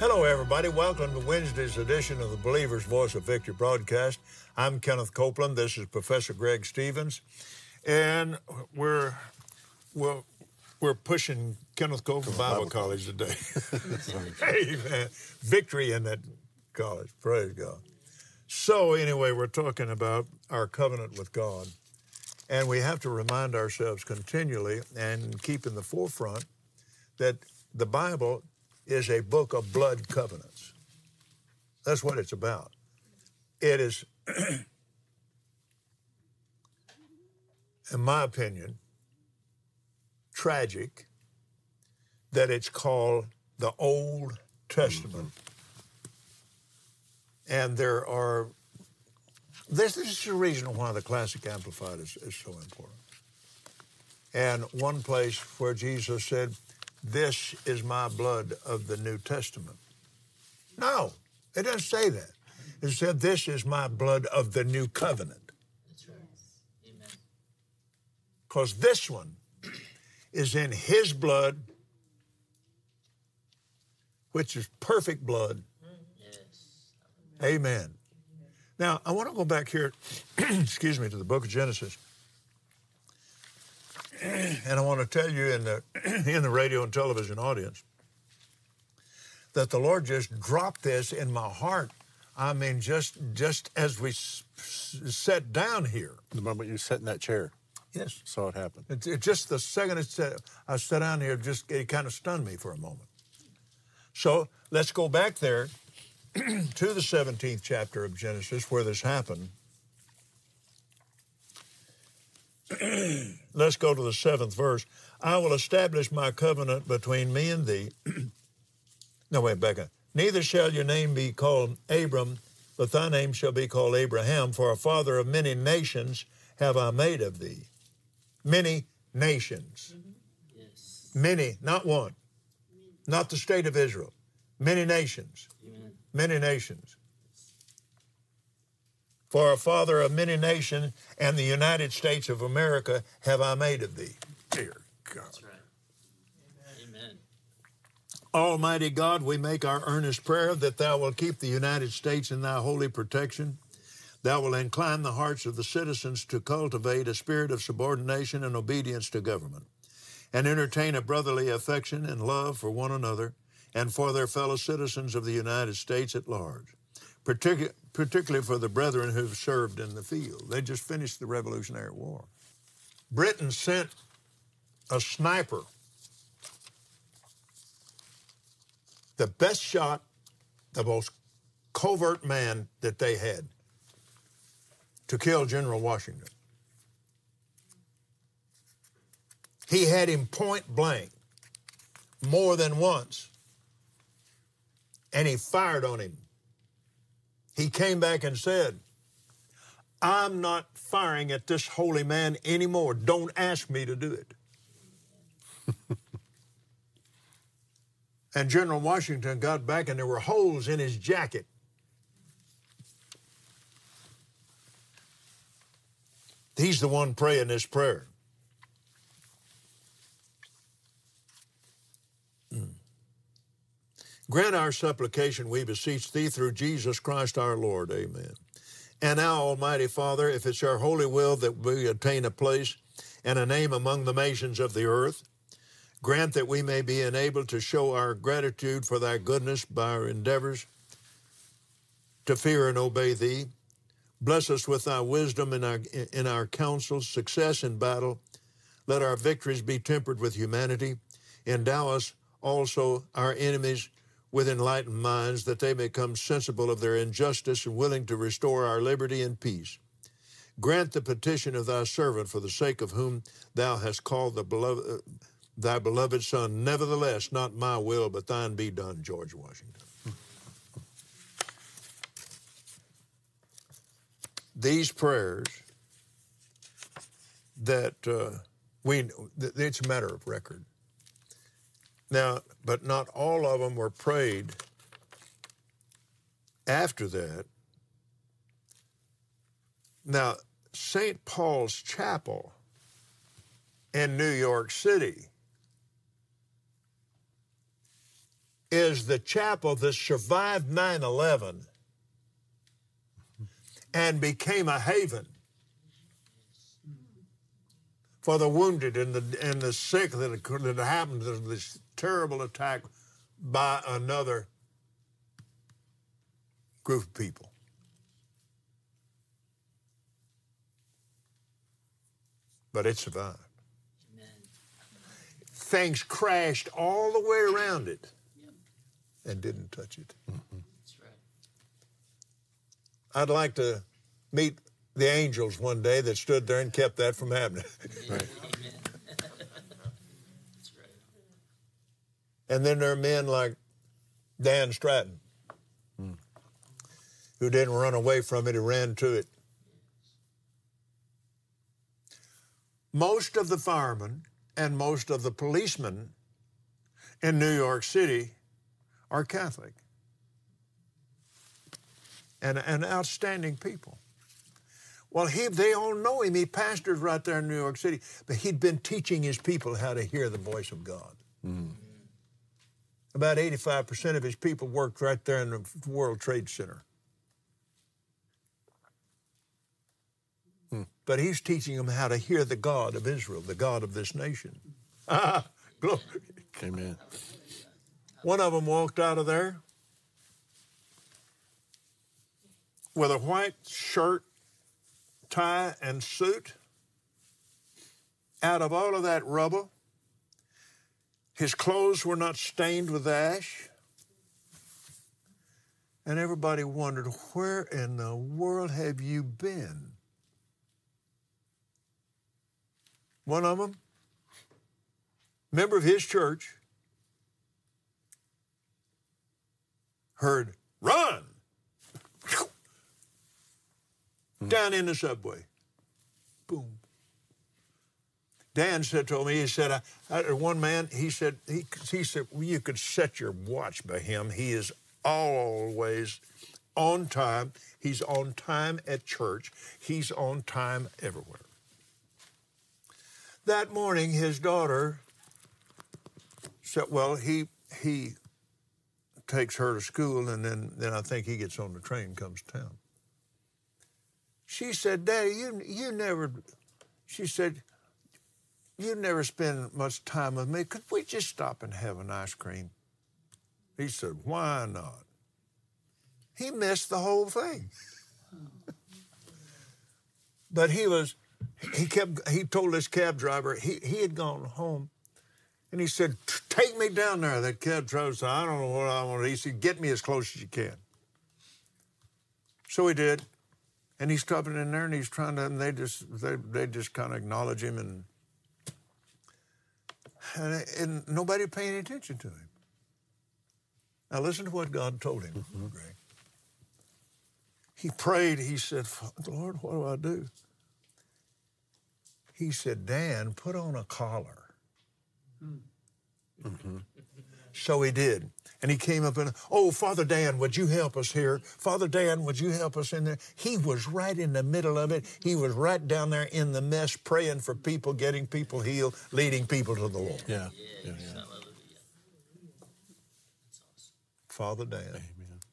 Hello, everybody. Welcome to Wednesday's edition of the Believer's Voice of Victory broadcast. I'm Kenneth Copeland. This is Professor Greg Stevens. And we're pushing Kenneth Copeland Bible College today. Amen. Victory in that college. Praise God. So anyway, we're talking about our covenant with God. And we have to remind ourselves continually and keep in the forefront that the Bible is a book of blood covenants. That's what it's about. It is, in my opinion, tragic that it's called the Old Testament. And this is the reason why the Classic Amplified is so important. And one place where Jesus said, "This is my blood of the New Testament." No, it doesn't say that. It said, "This is my blood of the New Covenant." That's right. Amen. Because this one is in His blood, which is perfect blood. Yes. Amen. Now, I want to go back here, excuse me, to the book of Genesis. And I want to tell you in the radio and television audience that the Lord just dropped this in my heart. I mean, just as we sat down here. The moment you sat in that chair. Yes. Saw it happen. It just the second I sat down here, it kind of stunned me for a moment. So let's go back there to the 17th chapter of Genesis where this happened. Let's go to the 7th verse. "I will establish my covenant between me and thee." No, wait, back up. "Neither shall your name be called Abram, but thy name shall be called Abraham, for a father of many nations have I made of thee." Many nations. Yes. Many, not one. Not the state of Israel. Many nations. Amen. Many nations. "For a father of many nations, and the United States of America have I made of thee." Dear God. That's right. Amen. Almighty God, we make our earnest prayer that thou wilt keep the United States in thy holy protection. Thou wilt incline the hearts of the citizens to cultivate a spirit of subordination and obedience to government, and entertain a brotherly affection and love for one another and for their fellow citizens of the United States at large, particularly for the brethren who've served in the field. They just finished the Revolutionary War. Britain sent a sniper, the best shot, the most covert man that they had, to kill General Washington. He had him point blank more than once, and he fired on him. He came back and said, "I'm not firing at this holy man anymore. Don't ask me to do it." And General Washington got back, and there were holes in his jacket. He's the one praying this prayer. "Grant our supplication, we beseech thee, through Jesus Christ our Lord." Amen. "And now, Almighty Father, if it's our holy will that we attain a place and a name among the nations of the earth, grant that we may be enabled to show our gratitude for thy goodness by our endeavors to fear and obey thee. Bless us with thy wisdom in our counsels, success in battle. Let our victories be tempered with humanity. Endow us also, our enemies, with enlightened minds, that they may come sensible of their injustice and willing to restore our liberty and peace. Grant the petition of thy servant, for the sake of whom thou hast called thy beloved Son. Nevertheless, not my will, but thine be done." George Washington. These prayers that it's a matter of record. Now, but not all of them were prayed after that. Now, St. Paul's Chapel in New York City is the chapel that survived 9/11 and became a haven for the wounded and the sick that happened to this terrible attack by another group of people. But it survived. Amen. Things crashed all the way around it and didn't touch it. That's right. I'd like to meet the angels one day that stood there and kept that from happening. Right. Amen. That's right. And then there are men like Dan Stratton who didn't run away from it, he ran to it. Most of the firemen and most of the policemen in New York City are Catholic and outstanding people. Well, they all know him. He pastors right there in New York City, but he'd been teaching his people how to hear the voice of God. About 85% of his people worked right there in the World Trade Center. But he's teaching them how to hear the God of Israel, the God of this nation. Glory. Amen. One of them walked out of there with a white shirt, tie, and suit. Out of all of that rubble, his clothes were not stained with ash. And everybody wondered, where in the world have you been? One of them, member of his church, heard, run! Down in the subway. Boom. Dan told me, he said, one man, he said, well, you could set your watch by him. He is always on time. He's on time at church. He's on time everywhere. That morning, his daughter said, well, he takes her to school, and then I think he gets on the train and comes to town. She said, Daddy, you never spend much time with me. Could we just stop and have an ice cream? He said, why not? He missed the whole thing. But he told this cab driver, he had gone home, and he said, take me down there. That cab driver said, I don't know what I want. He said, get me as close as you can. So he did. And he's stopping in there, and he's trying to, and they just kind of acknowledge him, and nobody paying any attention to him. Now listen to what God told him, Greg. He prayed. He said, Lord, what do I do? He said, Dan, put on a collar. So he did. And he came up and, Father Dan, would you help us here? Father Dan, would you help us in there? He was right in the middle of it. He was right down there in the mess, praying for people, getting people healed, leading people to the Lord. Yeah. Hallelujah. That's awesome. Father Dan.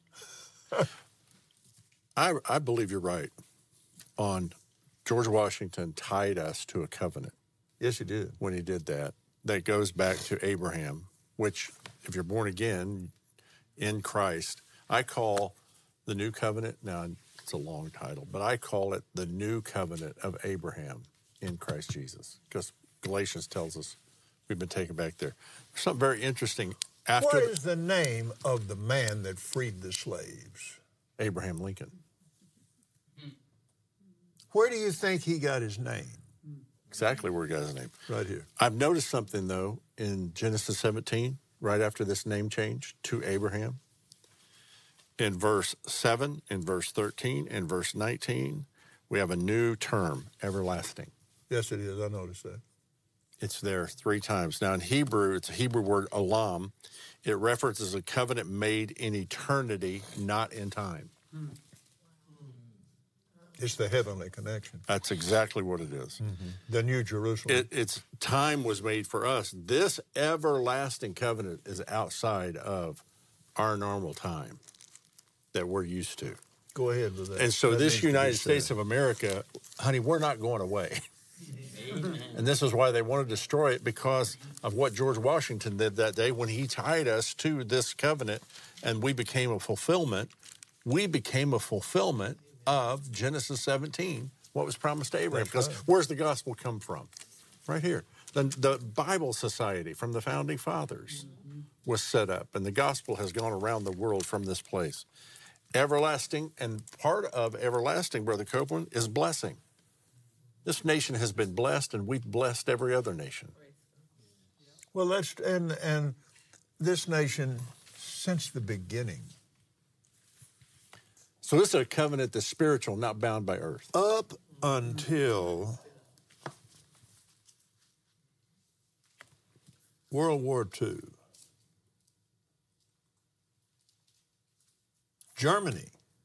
Amen. I believe you're right on George Washington tied us to a covenant. Yes, he did. When he did that. That goes back to Abraham, which, if you're born again in Christ, I call the new covenant, now it's a long title, but I call it the new covenant of Abraham in Christ Jesus, because Galatians tells us we've been taken back there. There's something very interesting after. What is the name of the man that freed the slaves? Abraham Lincoln. Where do you think he got his name? Exactly where he got his name. Right here. I've noticed something, though, in Genesis 17, right after this name change to Abraham. In verse 7, in verse 13, in verse 19, we have a new term, everlasting. Yes, it is. I noticed that. It's there 3 times. Now, in Hebrew, it's a Hebrew word, olam. It references a covenant made in eternity, not in time. It's the heavenly connection. That's exactly what it is. The New Jerusalem. It's time was made for us. This everlasting covenant is outside of our normal time that we're used to. Go ahead with that. And so That needs this to be United said. States of America, honey, we're not going away. Amen. And this is why they want to destroy it, because of what George Washington did that day when he tied us to this covenant, and we became a fulfillment. We became a fulfillment of Genesis 17, what was promised to Abraham. That's Because right. where's the gospel come from? Right here. The Bible Society from the Founding Fathers was set up, and the gospel has gone around the world from this place. Everlasting, and part of everlasting, Brother Copeland, is blessing. This nation has been blessed, and we've blessed every other nation. Well, let's and this nation since the beginning, So this is a covenant that's spiritual, not bound by earth. up until World War II, Germany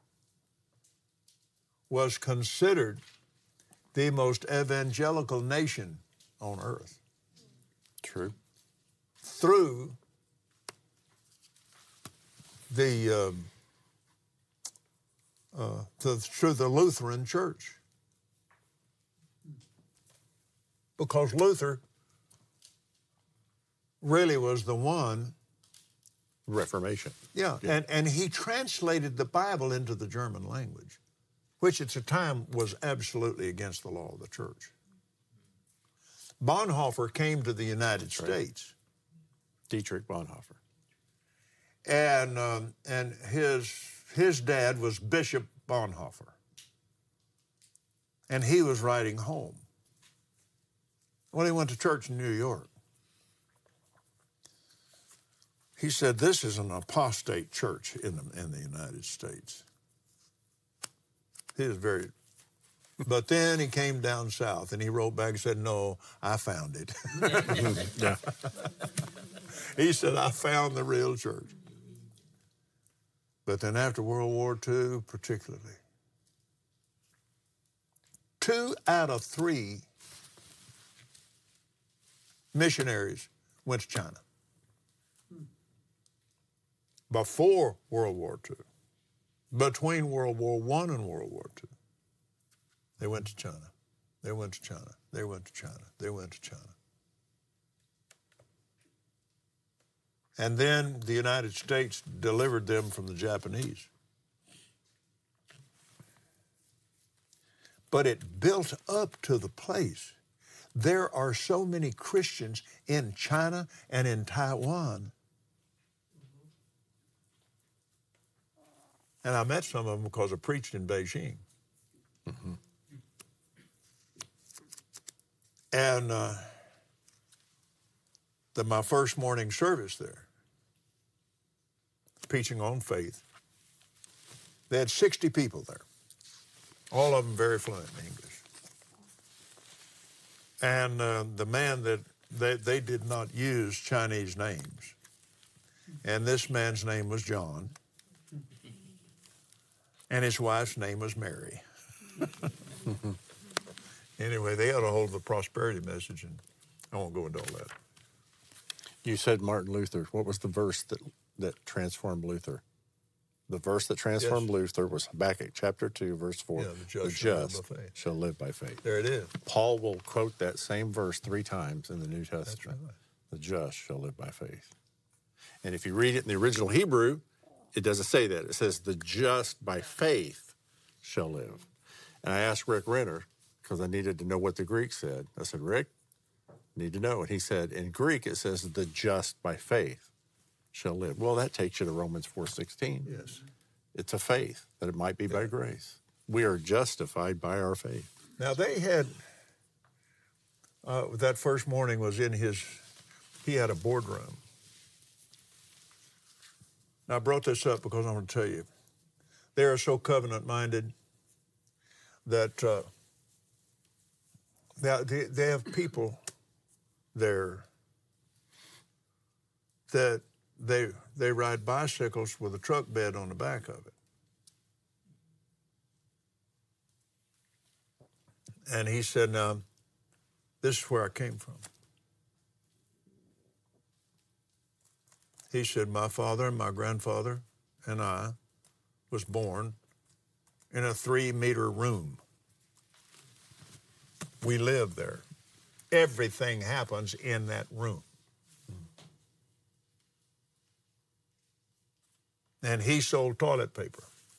was considered the most evangelical nation on earth True. through the through the Lutheran Church, because Luther really was the one. Reformation. Yeah, and he translated the Bible into the German language, which at the time was absolutely against the law of the church. Bonhoeffer came to the United States, Dietrich Bonhoeffer. and his dad was Bishop Bonhoeffer, and he was writing home. Well, he went to church in New York. He said, "This is an apostate church in the United States." He was very, but then he came down south and he wrote back and said, "No, I found it." Yeah. He said, "I found the real church." But then after World War II, particularly, 2 out of 3 missionaries went to China. Before World War II, between World War I and World War II, they went to China. They went to China. They went to China. They went to China. And then the United States delivered them from the Japanese. But it built up to the place. There are so many Christians in China and in Taiwan. And I met some of them because I preached in Beijing. Mm-hmm. And my first morning service there, preaching on faith, they had 60 people there, all of them very fluent in English. And the man that they did not use Chinese names. And this man's name was John. And his wife's name was Mary. Anyway, they had a hold of the prosperity message, and I won't go into all that. You said Martin Luther. What was the verse that transformed Luther? The verse that transformed Luther was Habakkuk chapter 2, verse 4. Yeah, the just shall live by faith. There it is. Paul will quote that same verse 3 times in the New Testament. That's right. The just shall live by faith. And if you read it in the original Hebrew, it doesn't say that. It says the just by faith shall live. And I asked Rick Renner, because I needed to know what the Greek said. I said, "Rick, need to know." And he said, in Greek, it says the just by faith shall live. Well, that takes you to Romans 4:16. Yes. It's a faith that it might be by grace. We are justified by our faith. Now, they had, that first morning was in he had a boardroom. Now, I brought this up because I'm going to tell you, they are so covenant-minded that they have people there that they ride bicycles with a truck bed on the back of it. And he said, "Now, this is where I came from." He said, my father and my grandfather and I was born in a 3-meter room. We lived there. Everything happens in that room. And he sold toilet paper.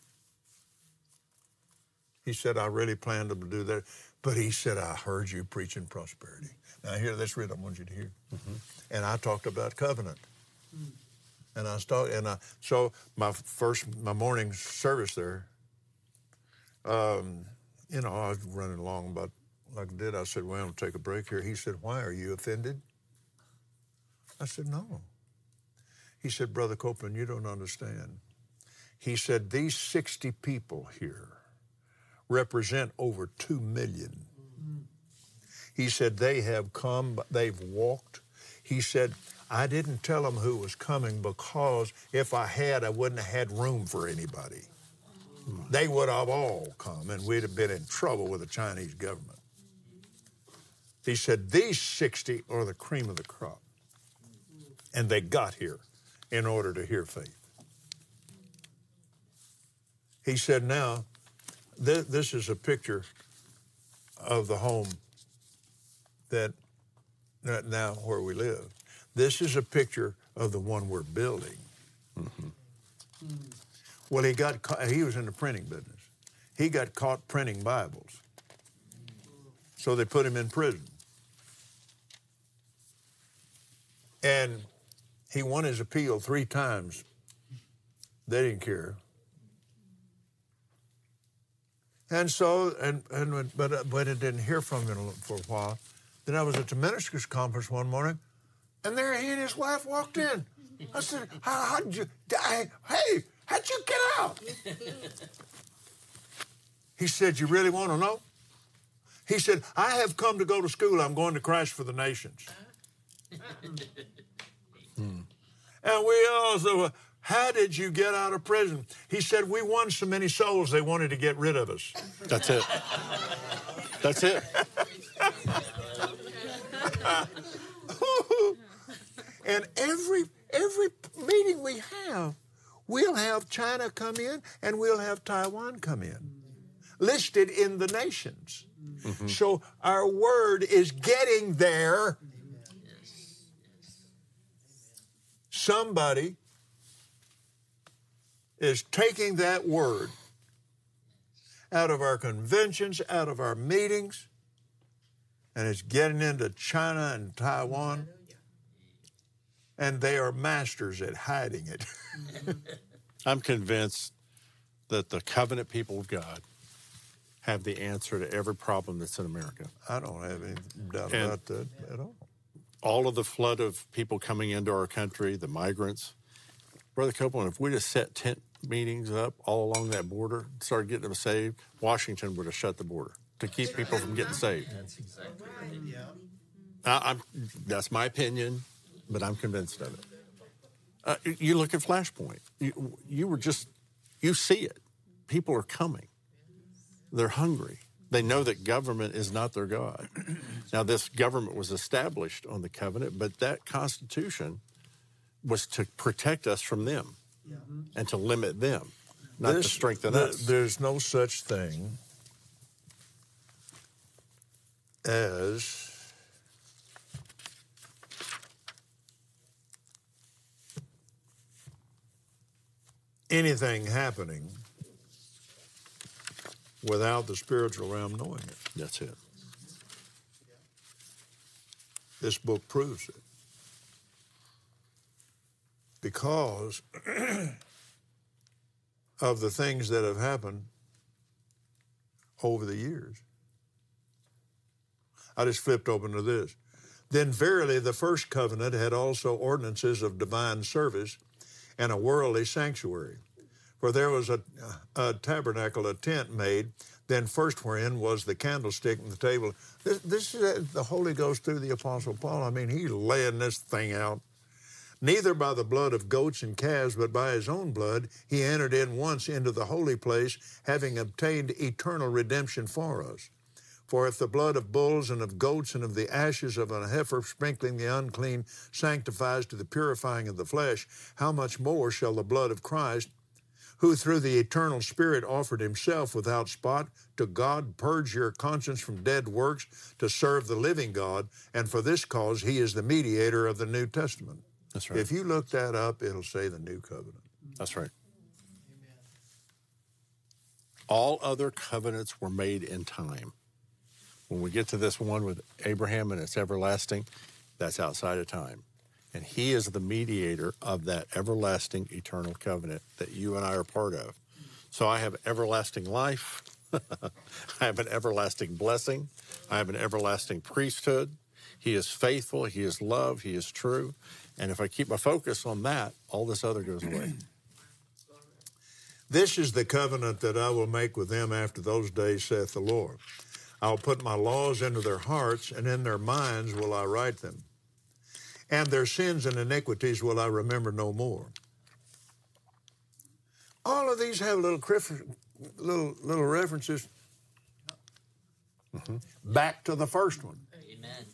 He said, I really planned to do that. But he said, I heard you preaching prosperity. Now, hear this read I want you to hear. And I talked about covenant. And so my morning service there, I was running along about like I did. I said, well, I'm going to take a break here. He said, why, are you offended? I said, no. He said, Brother Copeland, you don't understand. He said, these 60 people here represent over 2 million. He said, they have come, they've walked. He said, I didn't tell them who was coming because if I had, I wouldn't have had room for anybody. They would have all come, and we'd have been in trouble with the Chinese government. He said, these 60 are the cream of the crop. And they got here in order to hear faith. He said, now, this is a picture of the home that now where we live. This is a picture of the one we're building. Well, he was in the printing business. He got caught printing Bibles. So they put him in prison. And he won his appeal 3 times. They didn't care. And so, but it didn't hear from him for a while. Then I was at the ministers' conference one morning, and there he and his wife walked in. I said, how'd you get out? He said, you really want to know? He said, I have come to go to school. I'm going to Christ for the Nations. And we all said, how did you get out of prison? He said, we won so many souls, they wanted to get rid of us. That's it. That's it. And every meeting we have, we'll have China come in and we'll have Taiwan come in, listed in the nations. So our word is getting there. Somebody is taking that word out of our conventions, out of our meetings, and it's getting into China and Taiwan, and they are masters at hiding it. I'm convinced that the covenant people of God have the answer to every problem that's in America. I don't have any doubt about that at all. All of the flood of people coming into our country, the migrants. Brother Copeland, if we just set tent meetings up all along that border, started getting them saved, Washington would have shut the border to keep people from getting saved. That's exactly right. That's my opinion, but I'm convinced of it. You look at Flashpoint. You see it. People are coming. They're hungry. They know that government is not their God. Now, this government was established on the covenant, but that Constitution was to protect us from them and to limit them, not to strengthen us. There's no such thing as anything happening without the spiritual realm knowing it. That's it. This book proves it. Because of the things that have happened over the years. I just flipped open to this. Then verily the first covenant had also ordinances of divine service and a worldly sanctuary. For there was a tabernacle, a tent made, then first wherein was the candlestick and the table. This is the Holy Ghost through the Apostle Paul. I mean, he's laying this thing out. Neither by the blood of goats and calves, but by his own blood, he entered in once into the holy place, having obtained eternal redemption for us. For if the blood of bulls and of goats and of the ashes of an heifer sprinkling the unclean sanctifies to the purifying of the flesh, how much more shall the blood of Christ, who through the eternal Spirit offered himself without spot to God, purge your conscience from dead works to serve the living God, and for this cause he is the mediator of the New Testament. That's right. If you look that up, it'll say the New Covenant. That's right. All other covenants were made in time. When we get to this one with Abraham and it's everlasting, that's outside of time. And he is the mediator of that everlasting, eternal covenant that you and I are part of. So I have everlasting life. I have an everlasting blessing. I have an everlasting priesthood. He is faithful. He is love. He is true. And if I keep my focus on that, all this other goes away. This is the covenant that I will make with them after those days, saith the Lord. I'll put my laws into their hearts, and in their minds will I write them. And their sins and iniquities will I remember no more. All of these have little references back to the first one. Amen.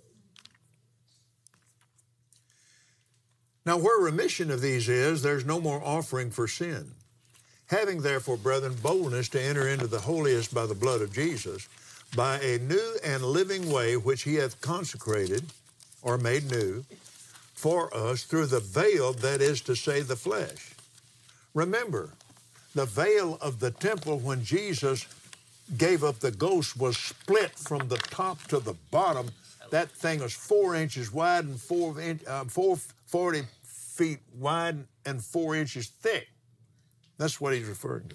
Now, where remission of these is, there's no more offering for sin. Having, therefore, brethren, boldness to enter into the holiest by the blood of Jesus, by a new and living way which he hath consecrated, or made new, for us through the veil, that is to say, the flesh. Remember, the veil of the temple when Jesus gave up the ghost was split from the top to the bottom. That thing was 4 inches wide and 40 feet wide and 4 inches thick. That's what he's referring to.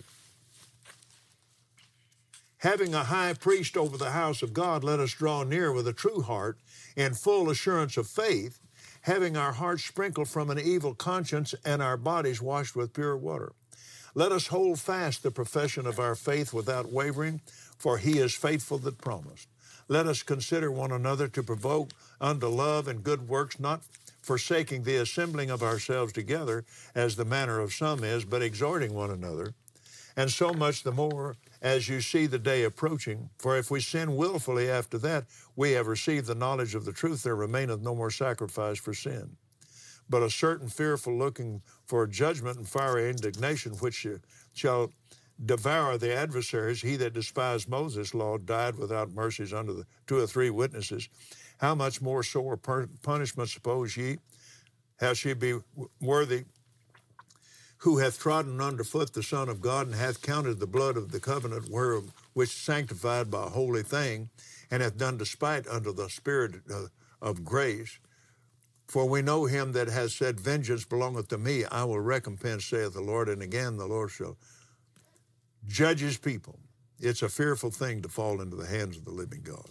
Having a high priest over the house of God, let us draw near with a true heart in full assurance of faith, having our hearts sprinkled from an evil conscience and our bodies washed with pure water. Let us hold fast the profession of our faith without wavering, for he is faithful that promised. Let us consider one another to provoke unto love and good works, not forsaking the assembling of ourselves together, as the manner of some is, but exhorting one another, and so much the more as you see the day approaching. For if we sin willfully after that, we have received the knowledge of the truth, there remaineth no more sacrifice for sin, but a certain fearful looking for judgment and fiery indignation, which shall devour the adversaries. He that despised Moses' law died without mercies under the 2 or 3 witnesses. How much more sore punishment, suppose ye, how she be worthy, who hath trodden under foot the Son of God, and hath counted the blood of the covenant which sanctified by a holy thing, and hath done despite unto the Spirit of grace. For we know him that has said, vengeance belongeth to me, I will recompense, saith the Lord. And again the Lord shall judge his people. It's a fearful thing to fall into the hands of the living God.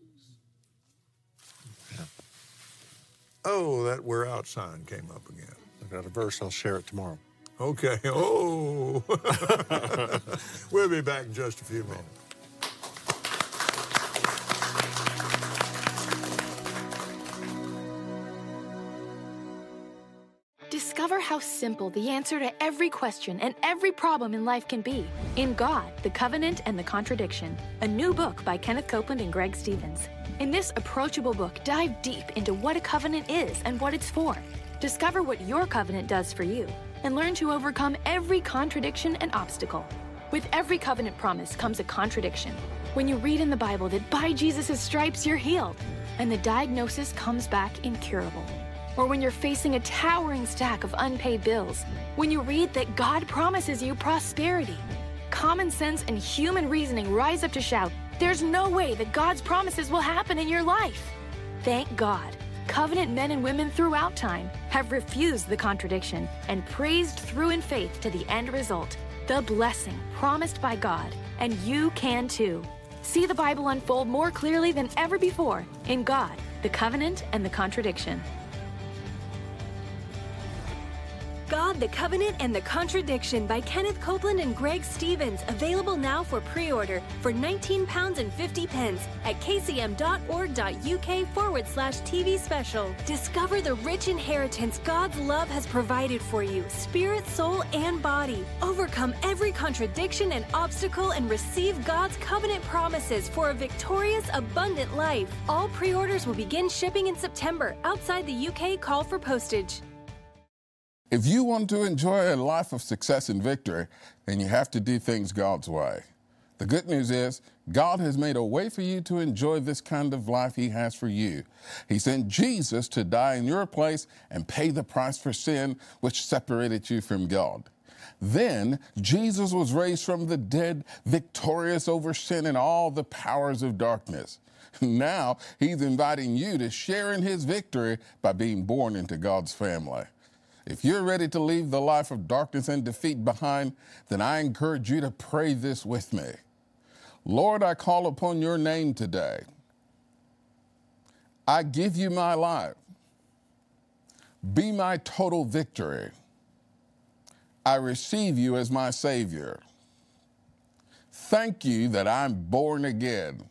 Yeah. Oh, that we're out sign came up again. I've got a verse, I'll share it tomorrow. Okay. Oh. We'll be back in just a few minutes. Discover how simple the answer to every question and every problem in life can be in God, the Covenant and the Contradiction, a new book by Kenneth Copeland and Greg Stevens. In this approachable book, dive deep into what a covenant is and what it's for. Discover what your covenant does for you and learn to overcome every contradiction and obstacle. With every covenant promise comes a contradiction. When you read in the Bible that by Jesus' stripes you're healed, and the diagnosis comes back incurable. Or when you're facing a towering stack of unpaid bills, when you read that God promises you prosperity. Common sense and human reasoning rise up to shout, there's no way that God's promises will happen in your life. Thank God, covenant men and women throughout time have refused the contradiction and praised through in faith to the end result, the blessing promised by God, and you can too. See the Bible unfold more clearly than ever before in God, the Covenant and the Contradiction. God, the Covenant, and the Contradiction by Kenneth Copeland and Greg Stevens. Available now for pre-order for £19.50 at kcm.org.uk/TV special. Discover the rich inheritance God's love has provided for you, spirit, soul, and body. Overcome every contradiction and obstacle and receive God's covenant promises for a victorious, abundant life. All pre-orders will begin shipping in September. Outside the UK, call for postage. If you want to enjoy a life of success and victory, then you have to do things God's way. The good news is, God has made a way for you to enjoy this kind of life He has for you. He sent Jesus to die in your place and pay the price for sin, which separated you from God. Then, Jesus was raised from the dead, victorious over sin and all the powers of darkness. Now, He's inviting you to share in His victory by being born into God's family. If you're ready to leave the life of darkness and defeat behind, then I encourage you to pray this with me. Lord, I call upon your name today. I give you my life. Be my total victory. I receive you as my Savior. Thank you that I'm born again.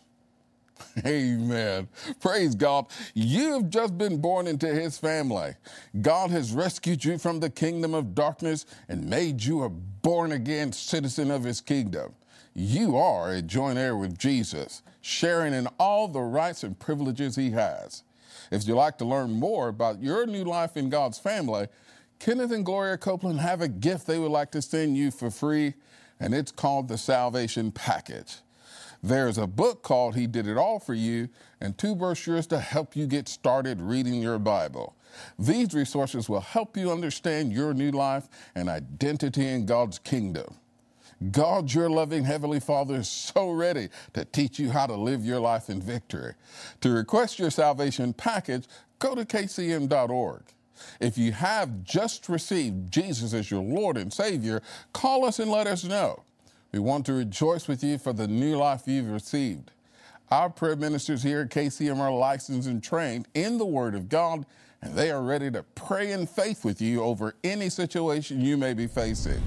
Amen. Praise God. You have just been born into His family. God has rescued you from the kingdom of darkness and made you a born-again citizen of His kingdom. You are a joint heir with Jesus, sharing in all the rights and privileges He has. If you'd like to learn more about your new life in God's family, Kenneth and Gloria Copeland have a gift they would like to send you for free, and it's called the Salvation Package. There's a book called He Did It All for You and 2 brochures to help you get started reading your Bible. These resources will help you understand your new life and identity in God's kingdom. God, your loving Heavenly Father, is so ready to teach you how to live your life in victory. To request your salvation package, go to kcm.org. If you have just received Jesus as your Lord and Savior, call us and let us know. We want to rejoice with you for the new life you've received. Our prayer ministers here at KCM are licensed and trained in the Word of God, and they are ready to pray in faith with you over any situation you may be facing.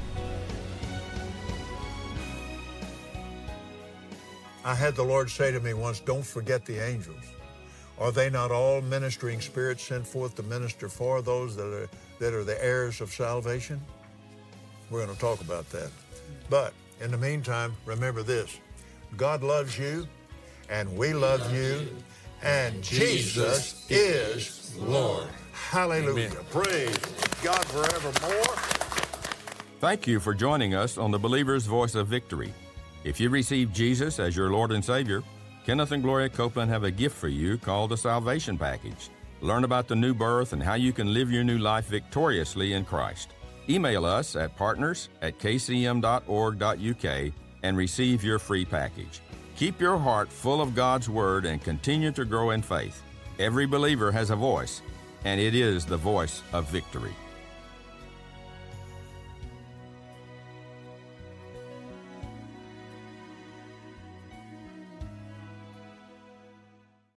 I had the Lord say to me once, don't forget the angels. Are they not all ministering spirits sent forth to minister for those that are the heirs of salvation? We're going to talk about that. But in the meantime, remember this. God loves you, and we love you, and Jesus is Lord. Hallelujah. Amen. Praise God forevermore. Thank you for joining us on the Believer's Voice of Victory. If you receive Jesus as your Lord and Savior, Kenneth and Gloria Copeland have a gift for you called the Salvation Package. Learn about the new birth and how you can live your new life victoriously in Christ. Email us at partners@kcm.org.uk and receive your free package. Keep your heart full of God's Word and continue to grow in faith. Every believer has a voice, and it is the voice of victory.